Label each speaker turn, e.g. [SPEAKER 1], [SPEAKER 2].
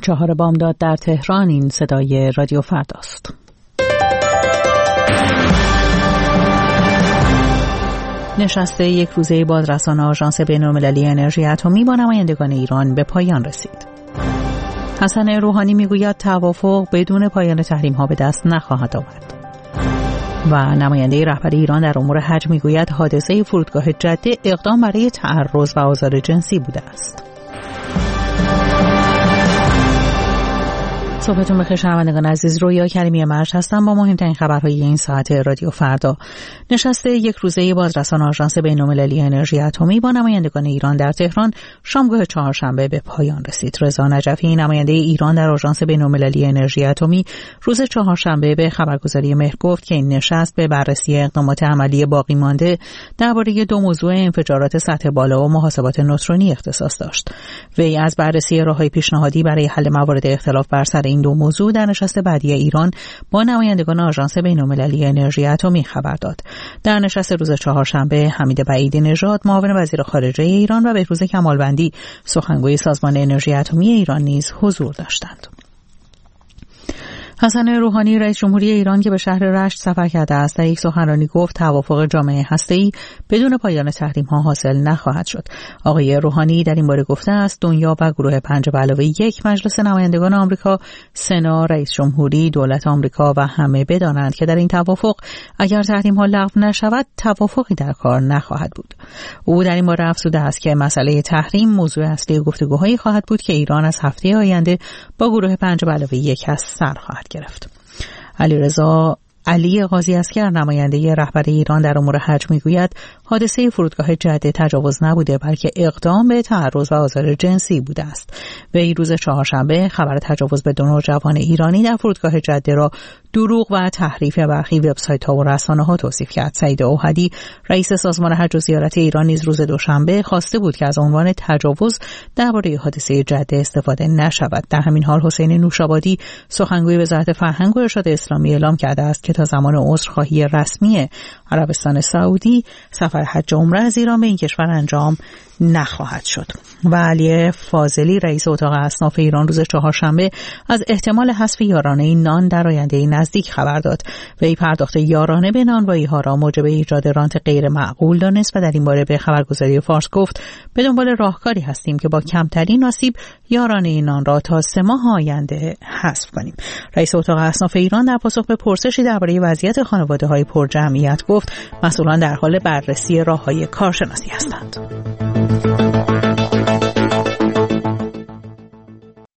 [SPEAKER 1] 4 بامداد در تهران. این صدای رادیو فرداست. نشست یک روزه بازرسان آژانس بین‌المللی انرژی اتمی با نمایندگان ایران به پایان رسید. حسن روحانی میگوید توافق بدون پایان تحریم‌ها به دست نخواهد آمد. و نماینده رهبری ایران در امور حج میگوید حادثه فرودگاه جده اقدام برای تعرض و آزار جنسی بوده است. صبحتون بخیر شنوندگان عزیز، رویا کریمی مرج هستم با مهمترین خبرهای این ساعت رادیو فردا. نشست یک روزه بازرسان آژانس بین‌المللی انرژی اتمی با نمایندگان ایران در تهران شامگاه چهارشنبه به پایان رسید. رضا نجفی نماینده ایران در آژانس بین‌المللی انرژی اتمی روز چهارشنبه به خبرگزاری مهر گفت که این نشست به بررسی اقدامات عملی باقی مانده درباره دو موضوع انفجارات سطح بالا و محاسبات نوترونی اختصاص داشت. وی از بررسی راههای پیشنهادی برای حل موارد اختلاف بر سر این دو موضوع در نشست بعدی ایران با نمایندگان آژانس بین‌المللی انرژی اتمی خبر داد. در نشست روز چهارشنبه حمید بعیدی نژاد معاون وزیر خارجه ایران و بهروز کمالوندی سخنگوی سازمان انرژی اتمی ایران نیز حضور داشتند. حسن روحانی رئیس جمهوری ایران که به شهر رشت سفر کرده است در یک سخنرانی گفت توافق جامعه هسته‌ای بدون پایان تحریم‌ها حاصل نخواهد شد. آقای روحانی در این باره گفته است دنیا و گروه 5+1 مجلس نمایندگان آمریکا، سنا، رئیس جمهوری، دولت آمریکا و همه بدانند که در این توافق اگر تحریم‌ها لغو نشود توافقی در کار نخواهد بود. او در این باره افزوده است که مسئله تحریم موضوع اصلی گفتگوهایی خواهد بود که ایران از هفته آینده با گروه 5+1 از سر خواهد گرفت. علی قاضی اسکر نماینده رهبری ایران در امور حج میگوید حادثه فرودگاه جده تجاوز نبوده بلکه اقدام به تعرض و آزار جنسی بوده است. وی روز چهارشنبه خبر تجاوز به دو نوجوان ایرانی در فرودگاه جده را دروغ و تحریف برخی وبسایت‌ها و رسانه‌ها توصیف کرد. سعید اوحدی رئیس سازمان حج و زیارت ایران نیز روز دوشنبه خواسته بود که از عنوان تجاوز درباره حادثه جده استفاده نشود. در همین حال حسین نوشابادی سخنگوی وزارت فرهنگ و ارشاد اسلامی اعلام کرده است که تا زمان عذرخواهی رسمی عربستان سعودی سفر حج و عمره از ایران به این کشور انجام نخواهد شد. و علی فاضلی رئیس اتاق اصناف ایران روز چهارشنبه از احتمال حذف یارانه نان در آینده نزدیک خبر داد. وی پرداخت یارانه به نانوایی‌ها را موجب ایجاد رانت غیر معقول دانست و در این باره به خبرگزاری فارس گفت به دنبال راهکاری هستیم که با کمترین آسیب یارانه نان را تا 3 ماه آینده حذف کنیم. رئیس اتاق اصناف ایران در پاسخ به پرسشی درباره وضعیت خانواده‌های پرجمعیت گفت مسئولان در حال بررسی راه‌های کارشناسی هستند.